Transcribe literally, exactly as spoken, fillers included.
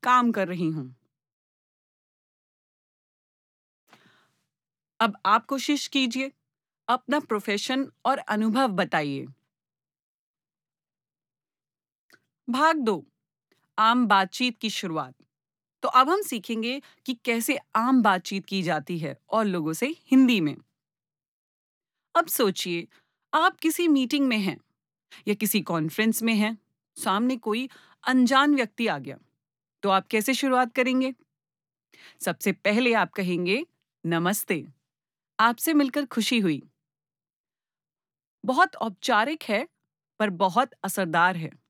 काम कर रही हूँ। अब आप कोशिश कीजिए, अपना प्रोफ़ेशन और अनुभव बताइए। भाग दो, आम बातचीत की शुरुआत। तो अब हम सीखेंगे कि कैसे आम बातचीत की जाती है और लोगों से हिंदी में। अब सोचिए, आप किसी मीटिंग में हैं या किसी कॉन्फ्रेंस में हैं, सामने कोई अनजान व्यक्ति आ गया, तो आप कैसे शुरुआत करेंगे? सबसे पहले आप कहेंगे, नमस्ते, आपसे मिलकर खुशी हुई। बहुत औपचारिक है, पर बहुत असरदार है।